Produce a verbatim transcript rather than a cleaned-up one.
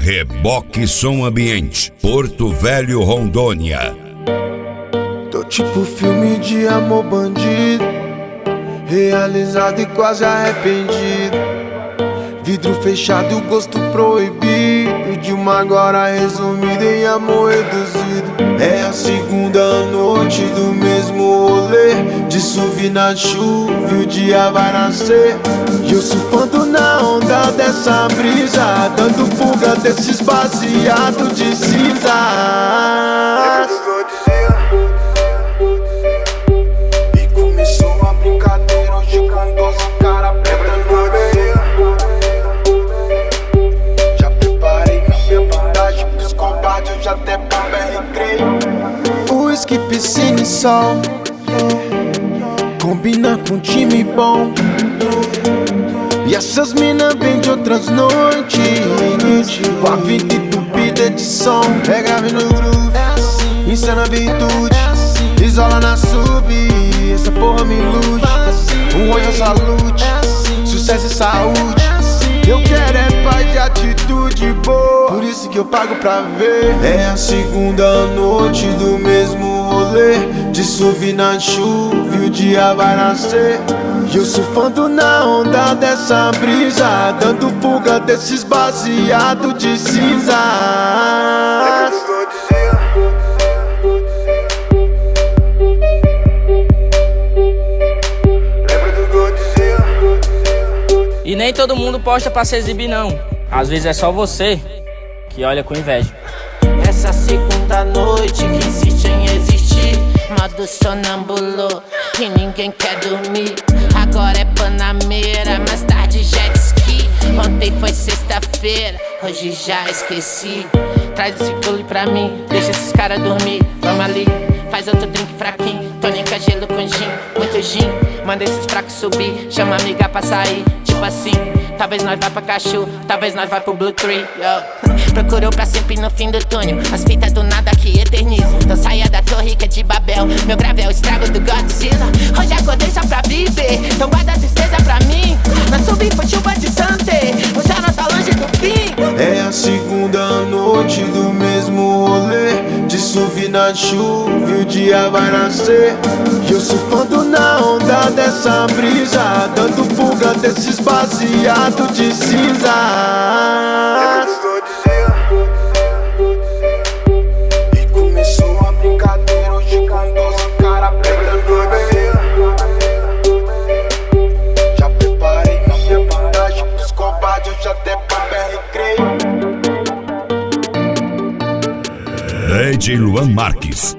Reboque Som Ambiente, Porto Velho, Rondônia. Tô tipo filme de amor bandido, realizado e quase arrependido. Vidro fechado, gosto proibido, de uma agora resumida em amor reduzido. É a segunda noite do mesmo rolê, disso vi na chuva e o dia vai nascer. E eu surfando na onda dessa brisa, dando fuga desses baseados de cinza. E começou a brincadeira hoje com doze cara preta no meio. Já preparei minha bandagem pros combate, eu já até bombei recreio. Whisky, piscina e sol, combina com time bom. E essas mina vêm de outras noites, com a vida entupida de som. É grave no groove, insana virtude, isola na sub, essa porra me ilude. Um olho salute, sucesso e saúde. Eu quero é paz e atitude boa, por isso que eu pago pra ver. É a segunda noite do mesmo rolê, disso vi na chuva e o dia vai nascer. E eu surfando na onda dessa brisa, dando fuga desses baseados de cinza. E nem todo mundo posta pra se exibir não. Às vezes é só você que olha com inveja. Essa segunda noite que insiste em existir, modo sonâmbulo e ninguém quer dormir. Agora é Panameira, mais tarde jet ski. Ontem foi sexta-feira, hoje já esqueci. Traz esse coolie pra mim, deixa esses caras dormir. Vamos ali, faz outro drink fraquinho, tônica, gelo com gin, muito gin. Manda esses fracos subir, chama a amiga pra sair. Tipo assim, talvez nós vá pra Cachu, talvez nós vá pro Blue Tree, yo. Procurou pra sempre no fim do túnel, as fitas do nada que eternizam. Então saia da torre que é de Babel, meu grave é o estrago do Godzilla. Hoje acordei só pra viver, então guarda a tristeza pra mim. Nós subi foi chuva de Sante, o já não tá longe do fim. É a segunda noite do mesmo rolê, disso vi na chuva e o dia vai nascer. E eu surfando na onda dessa brisa, dando fuga desses baseados de cinza. E começou a brincadeira hoje com doze cara preta no meio. Já preparei minha bandagem pros combate, eu já até bombei recreio. D J Luan Marques,